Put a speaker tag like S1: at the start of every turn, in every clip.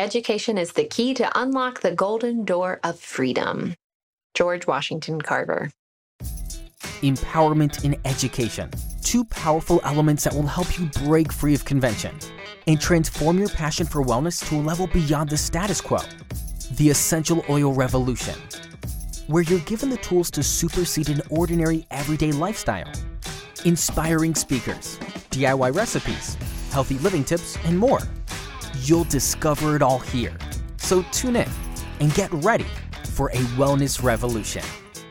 S1: Education is the key to unlock the golden door of freedom. George Washington Carver.
S2: Empowerment in education. Two powerful elements that will help you break free of convention and transform your passion for wellness to a level beyond the status quo. The Essential Oil Revolution, where you're given the tools to supersede an ordinary everyday lifestyle. Inspiring speakers, DIY recipes, healthy living tips, and more. You'll discover it all here. So tune in and get ready for a wellness revolution.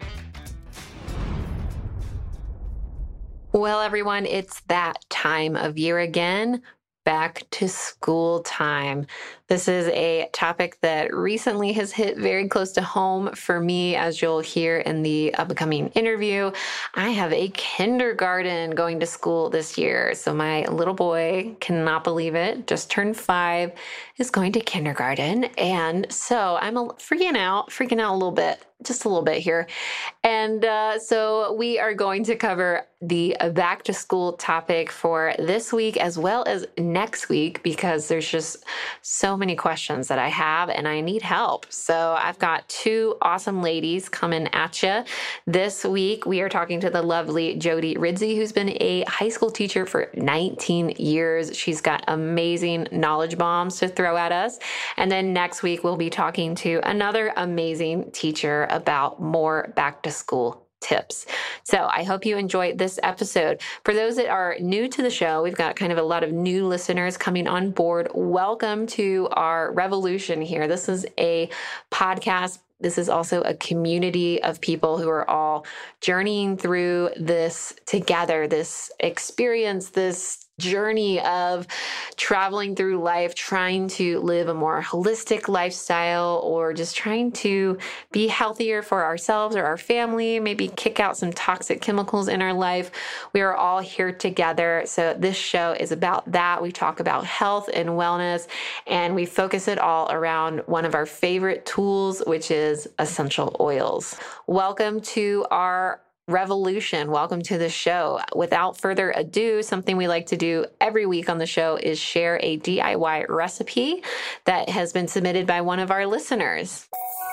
S1: Well, everyone, it's that time of year again. Back to school time. This is a topic that recently has hit very close to home for me, as you'll hear in the upcoming interview. I have a kindergarten going to school this year. So my little boy, cannot believe it, just turned 5, is going to kindergarten. And so I'm freaking out a little bit. Just a little bit here. And so we are going to cover the back to school topic for this week as well as next week, because there's just so many questions that I have and I need help. So I've got 2 awesome ladies coming at you. This week, we are talking to the lovely Jody Ridzi, who's been a high school teacher for 19 years. She's got amazing knowledge bombs to throw at us. And then next week, we'll be talking to another amazing teacher about more back to school tips. So I hope you enjoyed this episode. For those that are new to the show, we've got kind of a lot of new listeners coming on board. Welcome to our revolution here. This is a podcast. This is also a community of people who are all journeying through this together, this experience, this journey of traveling through life, trying to live a more holistic lifestyle, or just trying to be healthier for ourselves or our family, maybe kick out some toxic chemicals in our life. We are all here together. So this show is about that. We talk about health and wellness, and we focus it all around one of our favorite tools, which is essential oils. Welcome to our revolution. Welcome to the show. Without further ado, something we like to do every week on the show is share a DIY recipe that has been submitted by one of our listeners.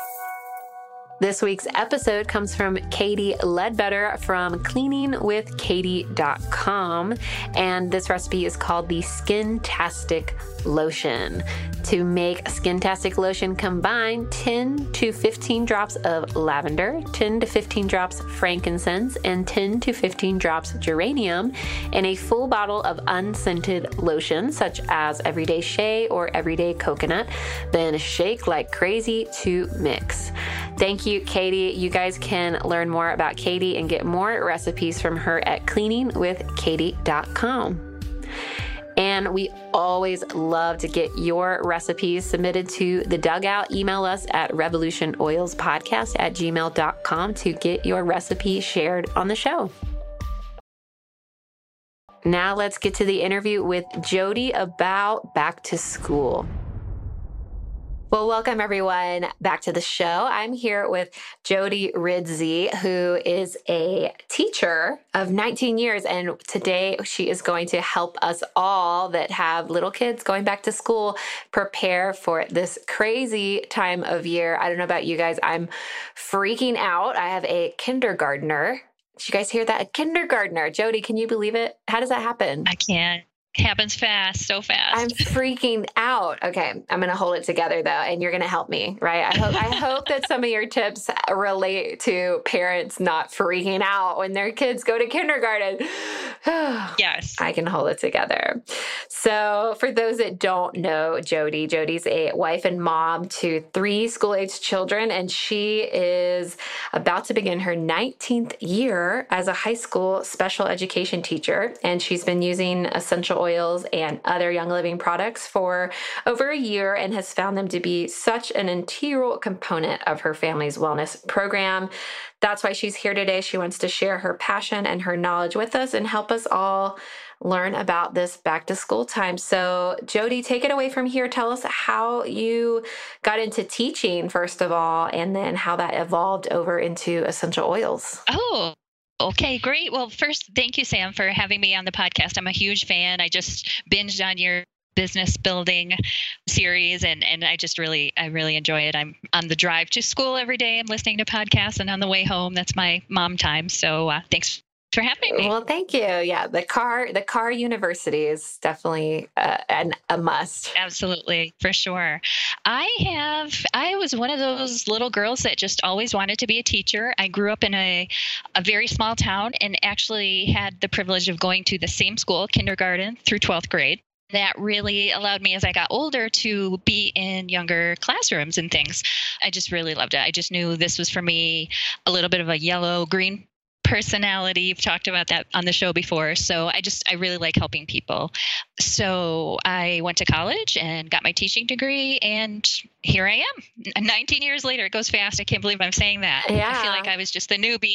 S1: This week's episode comes from Katie Ledbetter from cleaningwithkatie.com, and this recipe is called the Skintastic Lotion. To make Skintastic Lotion, combine 10 to 15 drops of lavender, 10 to 15 drops frankincense, and 10 to 15 drops geranium in a full bottle of unscented lotion, such as Everyday Shea or Everyday Coconut. Then shake like crazy to mix. Thank you, Katie. You guys can learn more about Katie and get more recipes from her at cleaningwithkatie.com. And we always love to get your recipes submitted to the Dugout. Email us at revolutionoilspodcast@gmail.com to get your recipe shared on the show. Now let's get to the interview with Jody about back to school. Well, welcome everyone back to the show. I'm here with Jody Ridzi, who is a teacher of 19 years. And today she is going to help us all that have little kids going back to school prepare for this crazy time of year. I don't know about you guys. I'm freaking out. I have a kindergartner. Did you guys hear that? A kindergartner. Jody, can you believe it? How does that happen?
S3: I can't. It happens fast, so fast.
S1: I'm freaking out. Okay, I'm going to hold it together though, and you're going to help me, right? I hope that some of your tips relate to parents not freaking out when their kids go to kindergarten.
S3: Yes.
S1: I can hold it together. So for those that don't know Jody, Jody's a wife and mom to 3 school-aged children, and she is about to begin her 19th year as a high school special education teacher, and she's been using essential oils and other Young Living products for over a year and has found them to be such an integral component of her family's wellness program. That's why she's here today. She wants to share her passion and her knowledge with us and help us all learn about this back to school time. So Jody, take it away from here. Tell us how you got into teaching, first of all, and then how that evolved over into essential oils.
S3: Oh, okay, great. Well, first, thank you, Sam, for having me on the podcast. I'm a huge fan. I just binged on your business building series. And I really enjoy it. I'm on the drive to school every day. I'm listening to podcasts, and on the way home, that's my mom time. So thanks for having me.
S1: Well, thank you. Yeah, the car university is definitely a must.
S3: Absolutely, for sure. I was one of those little girls that just always wanted to be a teacher. I grew up in a very small town and actually had the privilege of going to the same school, kindergarten through 12th grade. That really allowed me as I got older to be in younger classrooms and things. I just really loved it. I just knew this was for me, a little bit of a yellow, green personality. You've talked about that on the show before. So I really like helping people. So I went to college and got my teaching degree, and here I am 19 years later. It goes fast. I can't believe I'm saying that.
S1: Yeah.
S3: I feel like I was just the newbie.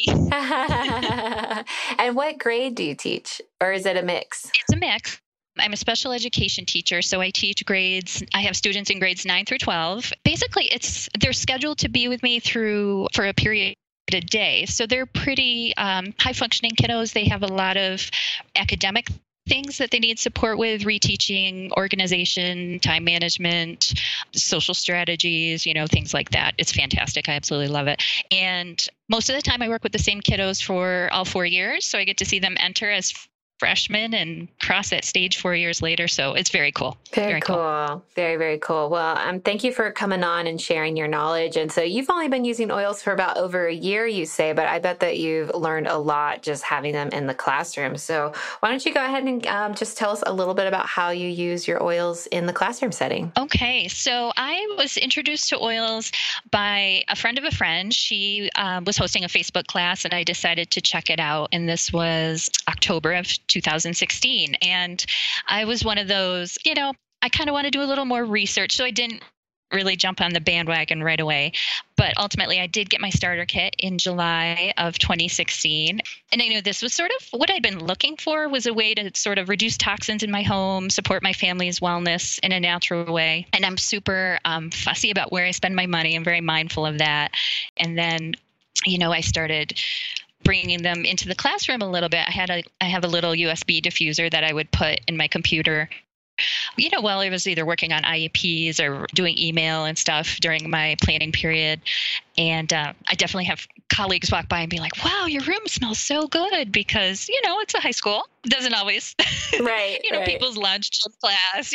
S1: And what grade do you teach? Or is it a mix?
S3: It's a mix. I'm a special education teacher, so I teach grades. I have students in grades 9 through 12. Basically, they're scheduled to be with me for a period a day. So they're pretty high-functioning kiddos. They have a lot of academic things that they need support with: reteaching, organization, time management, social strategies, things like that. It's fantastic. I absolutely love it. And most of the time I work with the same kiddos for all 4 years. So I get to see them enter as freshmen and cross that stage 4 years later. So it's very cool.
S1: Very cool. Very, very cool. Well, thank you for coming on and sharing your knowledge. And so you've only been using oils for about over a year, you say, but I bet that you've learned a lot just having them in the classroom. So why don't you go ahead and just tell us a little bit about how you use your oils in the classroom setting?
S3: Okay. So I was introduced to oils by a friend of a friend. She was hosting a Facebook class, and I decided to check it out. And this was October of 2016. And I was one of those, I kind of want to do a little more research. So I didn't really jump on the bandwagon right away. But ultimately, I did get my starter kit in July of 2016. And I knew this was sort of what I'd been looking for, was a way to sort of reduce toxins in my home, support my family's wellness in a natural way. And I'm super fussy about where I spend my money. I'm very mindful of that. And then, I started bringing them into the classroom a little bit. I have a little USB diffuser that I would put in my computer, while I was either working on IEPs or doing email and stuff during my planning period. And I definitely have colleagues walk by and be like, "Wow, your room smells so good," because, it's a high school. It doesn't always,
S1: right, right.
S3: People's lunch class,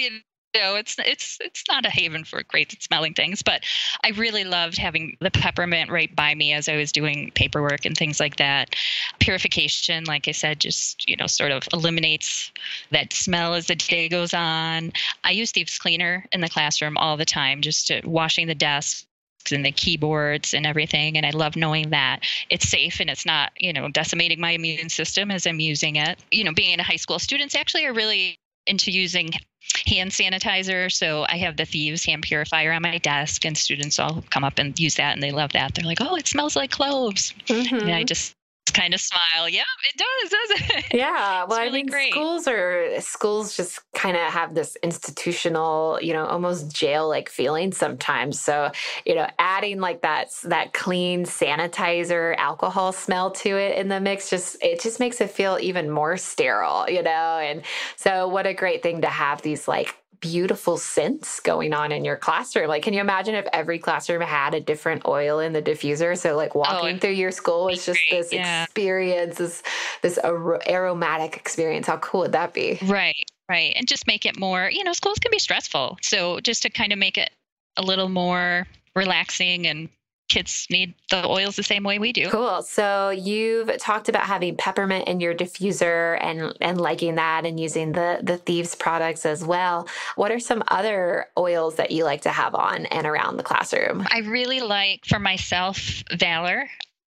S3: it's not a haven for great smelling things, but I really loved having the peppermint right by me as I was doing paperwork and things like that. Purification, like I said, just, sort of eliminates that smell as the day goes on. I use Thieves Cleaner in the classroom all the time, just washing the desks and the keyboards and everything. And I love knowing that it's safe and it's not, decimating my immune system as I'm using it. Being a high school, students actually are really into using hand sanitizer. So I have the Thieves hand purifier on my desk, and students all come up and use that, and they love that. They're like, "Oh, it smells like cloves." Mm-hmm. And I just kind of smile. Yeah, it does, doesn't it?
S1: Yeah. Well,
S3: really great.
S1: Schools just kind of have this institutional, almost jail-like feeling sometimes. So, adding like that clean sanitizer, alcohol smell to it in the mix, it just makes it feel even more sterile, And so what a great thing to have these like beautiful scents going on in your classroom. Like, can you imagine if every classroom had a different oil in the diffuser? So like walking through your school is just great. This experience, this aromatic experience. How cool would that be?
S3: Right. And just make it more, schools can be stressful. So just to kind of make it a little more relaxing, and kids need the oils the same way we do.
S1: Cool. So you've talked about having peppermint in your diffuser and liking that, and using the Thieves products as well. What are some other oils that you like to have on and around the classroom?
S3: I really like, for myself, Valor.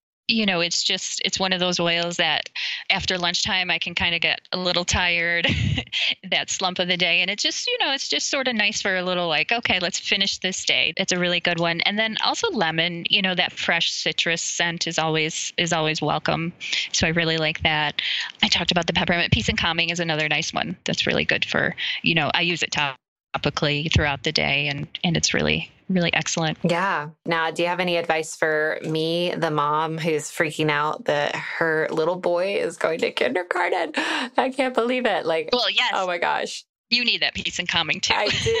S3: It's one of those oils that after lunchtime I can kind of get a little tired, that slump of the day. And it's just sort of nice for a little like, okay, let's finish this day. It's a really good one. And then also lemon, that fresh citrus scent is always welcome. So I really like that. I talked about the peppermint. Peace and Calming is another nice one that's really good for, I use it topically throughout the day, and it's really, really excellent.
S1: Yeah. Now, do you have any advice for me, the mom who's freaking out that her little boy is going to kindergarten? I can't believe it. Like,
S3: well, yes.
S1: Oh my gosh.
S3: You need that peace and calming too.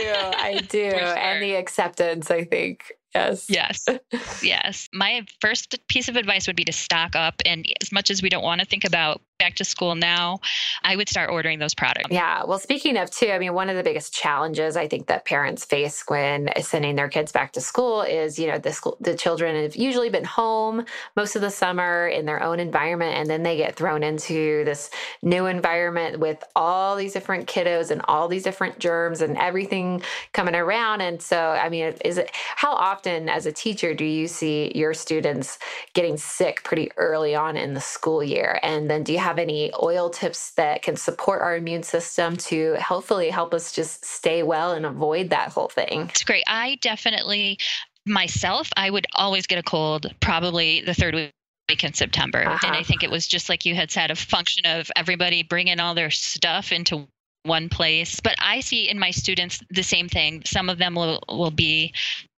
S1: I do. And the acceptance, I think. Yes.
S3: Yes. Yes. My first piece of advice would be to stock up. And as much as we don't want to think about back to school now, I would start ordering those products.
S1: Yeah. Well, speaking of too, I mean, one of the biggest challenges I think that parents face when sending their kids back to school is, the children have usually been home most of the summer in their own environment. And then they get thrown into this new environment with all these different kiddos and all these different germs and everything coming around. And so, I mean, how often as a teacher do you see your students getting sick pretty early on in the school year? And then do you have any oil tips that can support our immune system to hopefully help us just stay well and avoid that whole thing?
S3: It's great. I definitely, myself, I would always get a cold probably the third week in September. And I think it was just like you had said, a function of everybody bringing all their stuff into one place. But I see in my students the same thing. Some of them will be,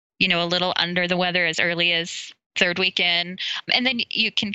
S3: a little under the weather as early as third weekend. And then you can,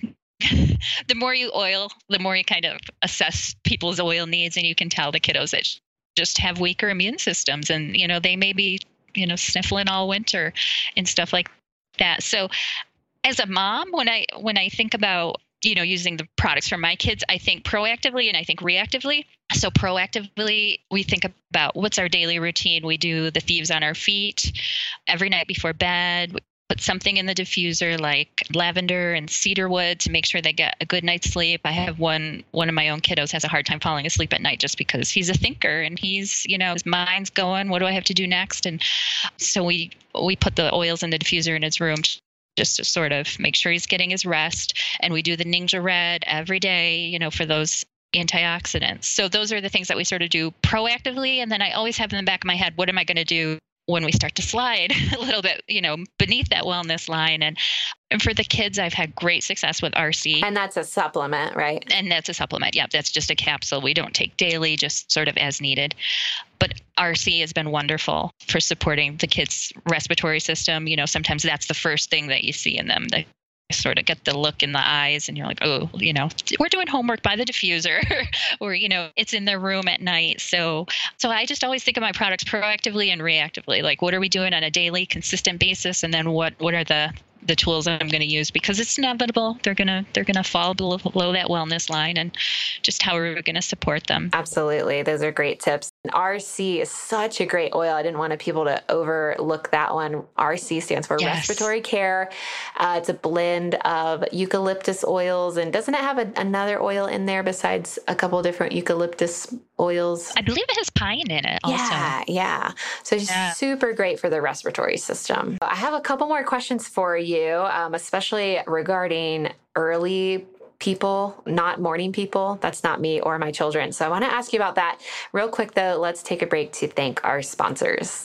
S3: the more you oil, the more you kind of assess people's oil needs, and you can tell the kiddos that just have weaker immune systems, and, they may be, sniffling all winter and stuff like that. So as a mom, when I think about, using the products for my kids, I think proactively and I think reactively. So proactively, we think about what's our daily routine. We do the thieves on our feet every night before bed. We put something in the diffuser like lavender and cedarwood to make sure they get a good night's sleep. I have one of my own kiddos has a hard time falling asleep at night just because he's a thinker and he's, his mind's going, what do I have to do next? And so we put the oils in the diffuser in his room just to sort of make sure he's getting his rest. And we do the Ninja Red every day, for those antioxidants. So those are the things that we sort of do proactively. And then I always have in the back of my head, what am I going to do when we start to slide a little bit, beneath that wellness line? And for the kids, I've had great success with RC.
S1: And that's a supplement, right?
S3: And that's a supplement. Yeah, that's just a capsule. We don't take daily, just sort of as needed. But RC has been wonderful for supporting the kids' respiratory system. Sometimes that's the first thing that you see in them. They sort of get the look in the eyes and you're like, oh, we're doing homework by the diffuser or, it's in their room at night. So I just always think of my products proactively and reactively. Like, what are we doing on a daily consistent basis? And then what are the tools I'm going to use, because it's inevitable. They're going to fall below that wellness line, and just how are we going to support them?
S1: Absolutely. Those are great tips. RC is such a great oil. I didn't want people to overlook that one. RC stands for Respiratory Care. It's a blend of eucalyptus oils. And doesn't it have another oil in there besides a couple of different eucalyptus oils?
S3: I believe it has pine in it also.
S1: Yeah. So it's super great for the respiratory system. I have a couple more questions for you, especially regarding early people, not morning people. That's not me or my children. So I want to ask you about that. Real quick, though, let's take a break to thank our sponsors.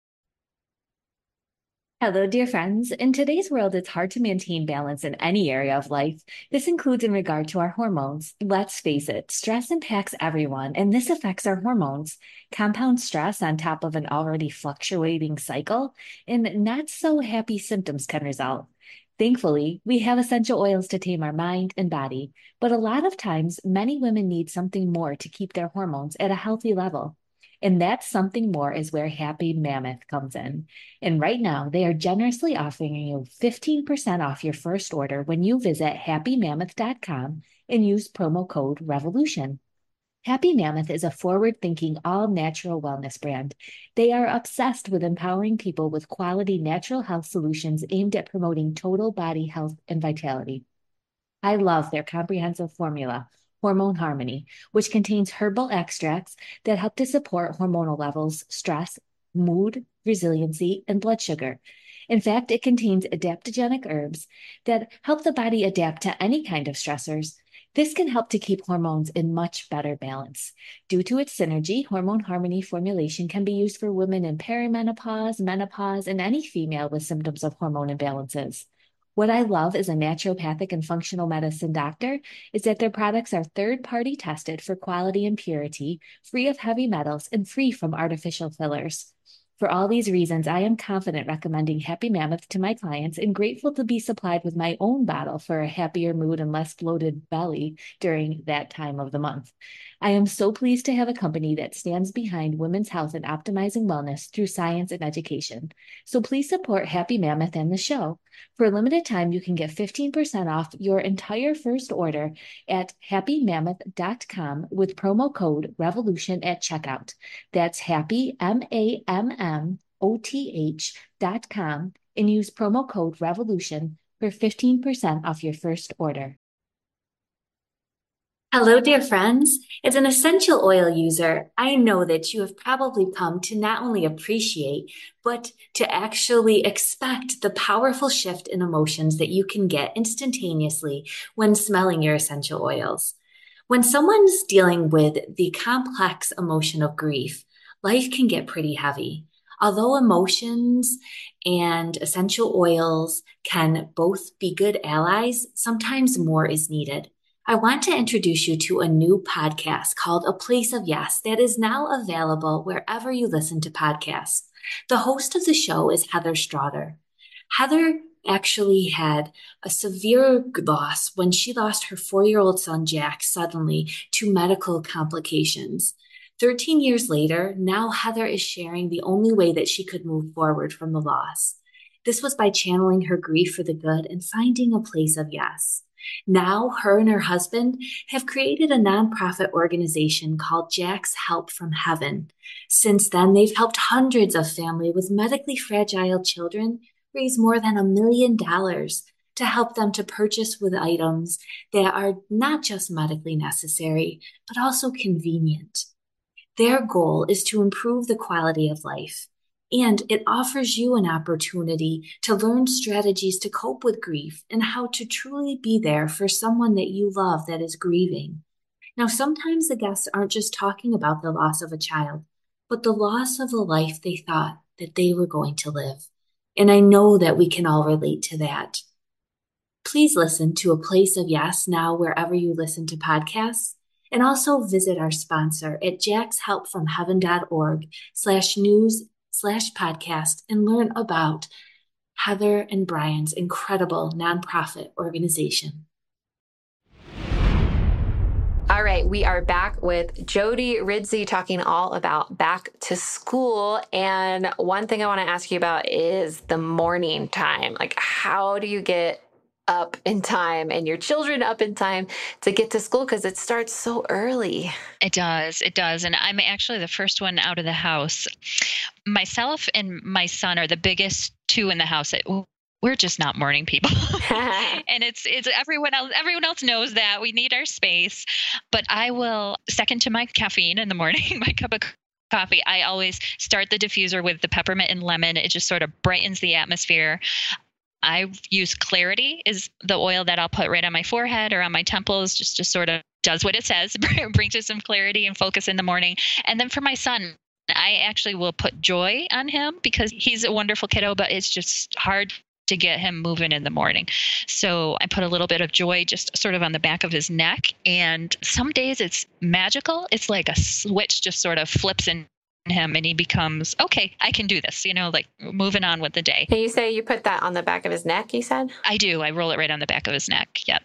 S4: Hello, dear friends. In today's world, it's hard to maintain balance in any area of life. This includes in regard to our hormones. Let's face it, stress impacts everyone, and this affects our hormones. Compound stress on top of an already fluctuating cycle, and not so happy symptoms can result. Thankfully, we have essential oils to tame our mind and body, but a lot of times, many women need something more to keep their hormones at a healthy level. And that something more is where Happy Mammoth comes in. And right now, they are generously offering you 15% off your first order when you visit happymammoth.com and use promo code REVOLUTION. Happy Mammoth is a forward-thinking, all-natural wellness brand. They are obsessed with empowering people with quality natural health solutions aimed at promoting total body health and vitality. I love their comprehensive formula, Hormone Harmony, which contains herbal extracts that help to support hormonal levels, stress, mood, resiliency, and blood sugar. In fact, it contains adaptogenic herbs that help the body adapt to any kind of stressors. This can help to keep hormones in much better balance. Due to its synergy, Hormone Harmony formulation can be used for women in perimenopause, menopause, and any female with symptoms of hormone imbalances. What I love as a naturopathic and functional medicine doctor is that their products are third-party tested for quality and purity, free of heavy metals, and free from artificial fillers. For all these reasons, I am confident recommending Happy Mammoth to my clients and grateful to be supplied with my own bottle for a happier mood and less bloated belly during that time of the month. I am so pleased to have a company that stands behind women's health and optimizing wellness through science and education. So please support Happy Mammoth and the show. For a limited time, you can get 15% off your entire first order at happymammoth.com with promo code REVOLUTION at checkout. That's happy, MAMMOTH.com, and use promo code REVOLUTION for 15% off your first order.
S5: Hello, dear friends. As an essential oil user, I know that you have probably come to not only appreciate, but to actually expect the powerful shift in emotions that you can get instantaneously when smelling your essential oils. When someone's dealing with the complex emotion of grief, life can get pretty heavy. Although emotions and essential oils can both be good allies, sometimes more is needed. I want to introduce you to a new podcast called A Place of Yes that is now available wherever you listen to podcasts. The host of the show is Heather Strother. Heather actually had a severe loss when she lost her 4-year-old son, Jack, suddenly to medical complications. 13 years later, now Heather is sharing the only way that she could move forward from the loss. This was by channeling her grief for the good and finding a place of yes. Now, her and her husband have created a nonprofit organization called Jack's Help from Heaven. Since then, they've helped hundreds of families with medically fragile children raise more than $1 million to help them to purchase with items that are not just medically necessary, but also convenient. Their goal is to improve the quality of life. And it offers you an opportunity to learn strategies to cope with grief and how to truly be there for someone that you love that is grieving. Now, sometimes the guests aren't just talking about the loss of a child, but the loss of a life they thought that they were going to live. And I know that we can all relate to that. Please listen to A Place of Yes now wherever you listen to podcasts. And also visit our sponsor at jackshelpfromheaven.org/news/podcast and learn about Heather and Brian's incredible nonprofit organization.
S1: All right, we are back with Jody Ridzi talking all about back to school. And one thing I want to ask you about is the morning time. Like, how do you get up in time and your children up in time to get to school? Because it starts so early.
S3: It does. And I'm actually the first one out of the house. Myself and my son are the biggest two in the house. We're just not morning people. And it's everyone else knows that we need our space, but I will second to my caffeine in the morning, my cup of coffee. I always start the diffuser with the peppermint and lemon. It just sort of brightens the atmosphere. I use Clarity is the oil that I'll put right on my forehead or on my temples, just sort of does what it says, brings you some clarity and focus in the morning. And then for my son, I actually will put Joy on him because he's a wonderful kiddo, but it's just hard to get him moving in the morning. So I put a little bit of Joy just sort of on the back of his neck. And some days it's magical. It's like a switch just sort of flips in him and he becomes, okay, I can do this, like moving on with the day.
S1: Can you say you put that on the back of his neck, you said?
S3: I do. I roll it right on the back of his neck. Yep.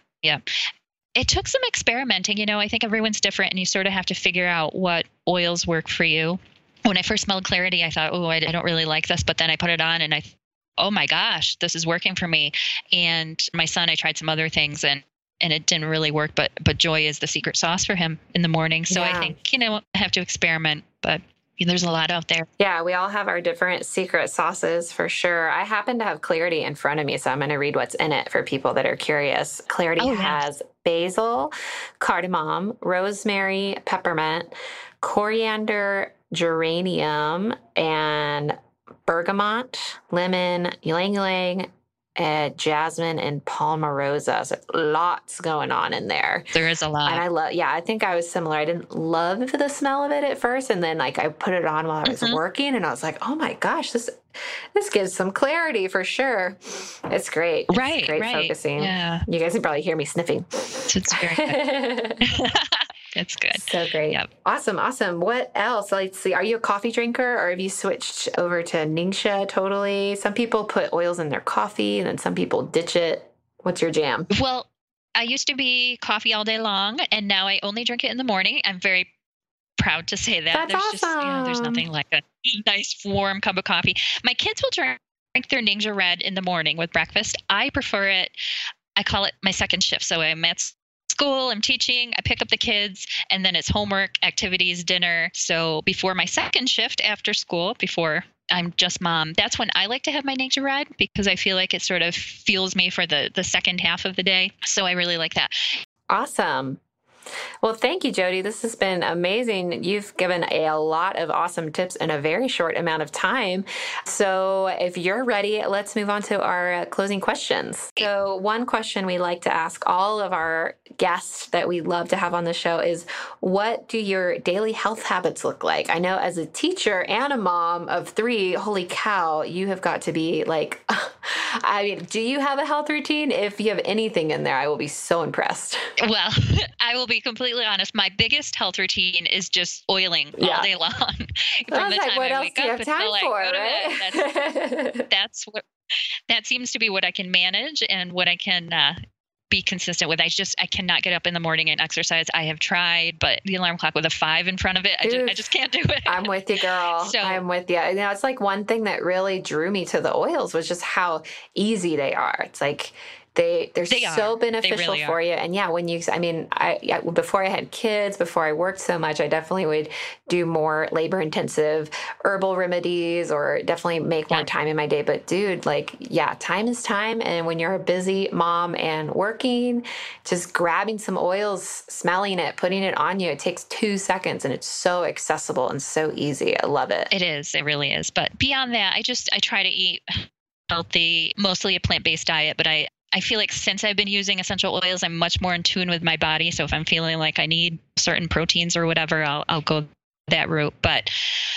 S3: It took some experimenting. I think everyone's different and you sort of have to figure out what oils work for you. When I first smelled Clarity, I thought, I don't really like this, but then I put it on and oh my gosh, this is working for me. And my son, I tried some other things and it didn't really work, but Joy is the secret sauce for him in the morning. So I think, I have to experiment, but there's a lot out there.
S1: Yeah, we all have our different secret sauces for sure. I happen to have Clarity in front of me, so I'm going to read what's in it for people that are curious. Clarity has basil, cardamom, rosemary, peppermint, coriander, geranium, and bergamot, lemon, ylang-ylang, jasmine, and palmarosa. So lots going on in there.
S3: There is a lot.
S1: And I think I was similar. I didn't love the smell of it at first. And then I put it on while I was working and I was like, oh my gosh, this gives some clarity for sure. It's great.
S3: Right.
S1: It's great focusing.
S3: Yeah.
S1: You guys can probably hear me sniffing.
S3: It's very good. It's good.
S1: So great.
S3: Yep.
S1: Awesome. What else? Let's see. Are you a coffee drinker, or have you switched over to Ningxia totally? Some people put oils in their coffee and then some people ditch it. What's your jam?
S3: Well, I used to be coffee all day long, and now I only drink it in the morning. I'm very proud to say that.
S1: That's
S3: There's
S1: awesome.
S3: there's nothing like a nice warm cup of coffee. My kids will drink their Ningxia Red in the morning with breakfast. I prefer it. I call it my second shift. So I'm at school, I'm teaching, I pick up the kids, and then it's homework, activities, dinner. So before my second shift after school, before I'm just mom, that's when I like to have my Ningxia Red, because I feel like it sort of fuels me for the second half of the day. So I really like that.
S1: Awesome. Well, thank you, Jody. This has been amazing. You've given a lot of awesome tips in a very short amount of time. So if you're ready, let's move on to our closing questions. So one question we like to ask all of our guests that we love to have on the show is, what do your daily health habits look like? I know as a teacher and a mom of 3, holy cow, you have got to be like, I mean, do you have a health routine? If you have anything in there, I will be so impressed.
S3: Well, I will be completely honest. My biggest health routine is just oiling all day long. From the time
S1: what
S3: I
S1: else
S3: wake
S1: do you
S3: up
S1: have time
S3: until I
S1: for,
S3: go to
S1: right?
S3: bed. That seems to be what I can manage and what I can be consistent with. I cannot get up in the morning and exercise. I have tried, but the alarm clock with a 5 in front of it, I just can't do it.
S1: I'm with you, girl.
S3: So,
S1: I'm with you. It's like one thing that really drew me to the oils was just how easy they are. It's like they're so beneficial
S3: really
S1: for you. And yeah, before I had kids, before I worked so much, I definitely would do more labor intensive herbal remedies or definitely make more time in my day. But dude, time is time. And when you're a busy mom and working, just grabbing some oils, smelling it, putting it on you, it takes 2 seconds and it's so accessible and so easy. I love it.
S3: It is. It really is. But beyond that, I try to eat healthy, mostly a plant-based diet, but I feel like since I've been using essential oils, I'm much more in tune with my body. So if I'm feeling like I need certain proteins or whatever, I'll go that route. But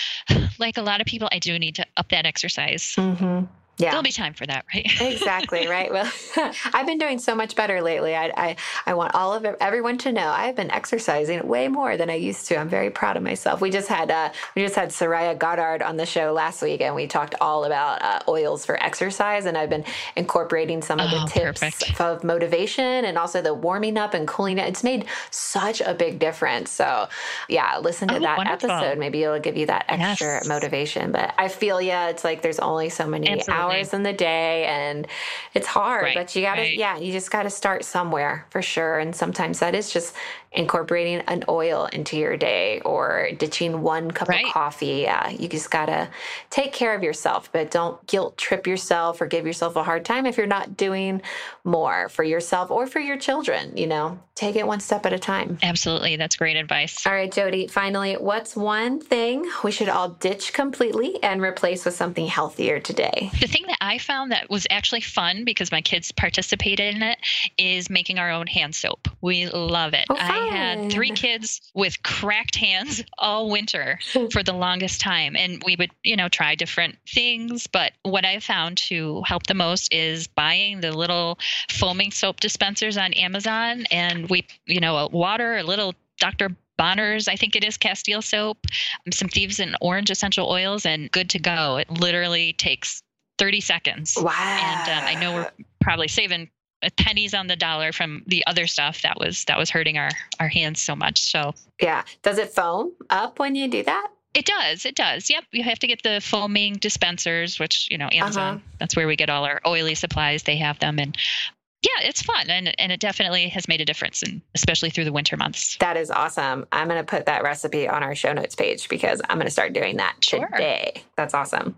S3: like a lot of people, I do need to up that exercise.
S1: Mm-hmm. Yeah.
S3: There'll be time for that, right?
S1: Exactly, right? Well, I've been doing so much better lately. I want everyone to know I've been exercising way more than I used to. I'm very proud of myself. We just had Soraya Goddard on the show last week, and we talked all about oils for exercise. And I've been incorporating some of the tips of motivation and also the warming up and cooling it. It's made such a big difference. So yeah, listen to that episode. Maybe it'll give you that extra motivation. But I feel, it's like there's only so many hours in the day and it's hard, but you gotta, you just gotta start somewhere for sure. And sometimes that is just incorporating an oil into your day or ditching 1 cup of coffee. You just gotta take care of yourself, but don't guilt trip yourself or give yourself a hard time if you're not doing more for yourself or for your children. Take it one step at a time.
S3: Absolutely. That's great advice.
S1: All right, Jody, finally, what's one thing we should all ditch completely and replace with something healthier today?
S3: The thing that I found that was actually fun because my kids participated in it is making our own hand soap. We love it. I had 3 kids with cracked hands all winter for the longest time. And we would, try different things. But what I found to help the most is buying the little foaming soap dispensers on Amazon. And we, water, a little Dr. Bonner's, I think it is, Castile soap, some Thieves and Orange essential oils, and good to go. It literally takes 30 seconds.
S1: Wow.
S3: And I know we're probably saving pennies on the dollar from the other stuff that was hurting our hands so much. So
S1: yeah. Does it foam up when you do that?
S3: It does. Yep. You have to get the foaming dispensers, which, Amazon, that's where we get all our oily supplies. They have them. And yeah, it's fun. And it definitely has made a difference, and especially through the winter months.
S1: That is awesome. I'm going to put that recipe on our show notes page because I'm going to start doing that today. That's awesome.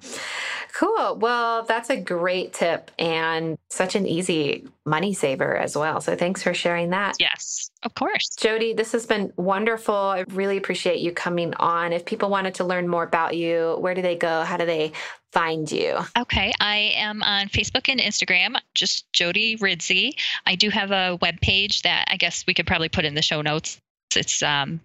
S1: Cool. Well, that's a great tip and such an easy money saver as well. So thanks for sharing that.
S3: Yes, of course.
S1: Jody, this has been wonderful. I really appreciate you coming on. If people wanted to learn more about you, where do they go? How do they find you? Okay.
S3: I am on Facebook and Instagram, just Jody Ridzi. I do have a webpage that I guess we could probably put in the show notes. It's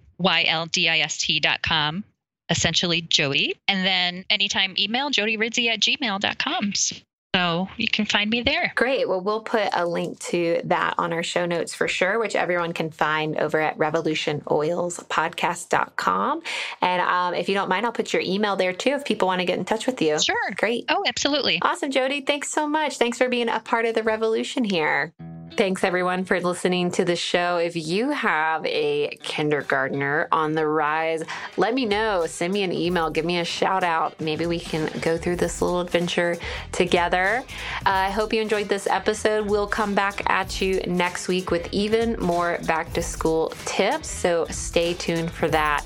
S3: yldist.com, essentially Jody. And then anytime email jodyridzi@gmail.com. So So you can find me there.
S1: Great. Well, we'll put a link to that on our show notes for sure, which everyone can find over at revolutionoilspodcast.com. And if you don't mind, I'll put your email there too if people want to get in touch with you.
S3: Sure.
S1: Great.
S3: Oh, absolutely.
S1: Awesome, Jody. Thanks so much. Thanks for being a part of the revolution here. Thanks, everyone, for listening to the show. If you have a kindergartner on the rise, let me know. Send me an email. Give me a shout out. Maybe we can go through this little adventure together. I hope you enjoyed this episode. We'll come back at you next week with even more back to school tips. So stay tuned for that.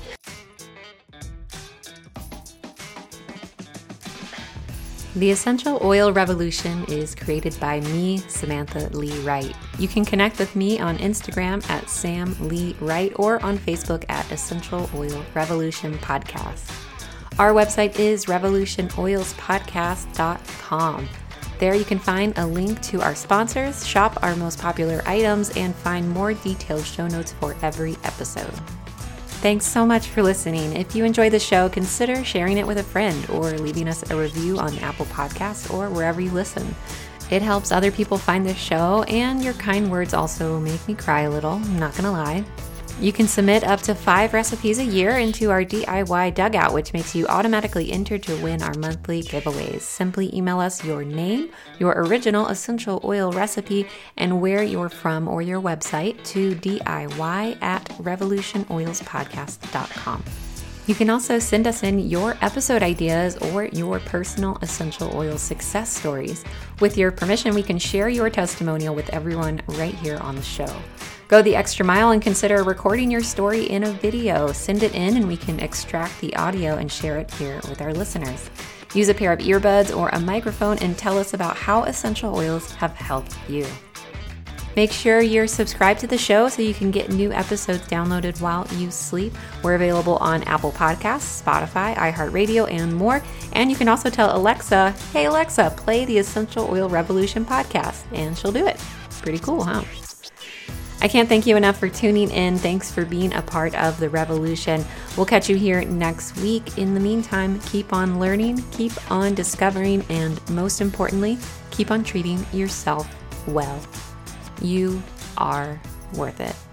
S1: The Essential Oil Revolution is created by me, Samantha Lee Wright. You can connect with me on Instagram at Sam Lee Wright or on Facebook at Essential Oil Revolution Podcast. Our website is revolutionoilspodcast.com. There you can find a link to our sponsors, shop our most popular items, and find more detailed show notes for every episode. Thanks so much for listening. If you enjoy the show, consider sharing it with a friend or leaving us a review on Apple Podcasts or wherever you listen. It helps other people find this show, and your kind words also make me cry a little, I'm not gonna lie. You can submit up to 5 recipes a year into our DIY dugout, which makes you automatically entered to win our monthly giveaways. Simply email us your name, your original essential oil recipe, and where you're from or your website to DIY@revolutionoilspodcast.com. You can also send us in your episode ideas or your personal essential oil success stories. With your permission, we can share your testimonial with everyone right here on the show. Go the extra mile and consider recording your story in a video. Send it in and we can extract the audio and share it here with our listeners. Use a pair of earbuds or a microphone and tell us about how essential oils have helped you. Make sure you're subscribed to the show so you can get new episodes downloaded while you sleep. We're available on Apple Podcasts, Spotify, iHeartRadio, and more. And you can also tell Alexa, hey Alexa, play the Essential Oil Revolution podcast, and she'll do it. Pretty cool, huh? I can't thank you enough for tuning in. Thanks for being a part of the revolution. We'll catch you here next week. In the meantime, keep on learning, keep on discovering, and most importantly, keep on treating yourself well. You are worth it.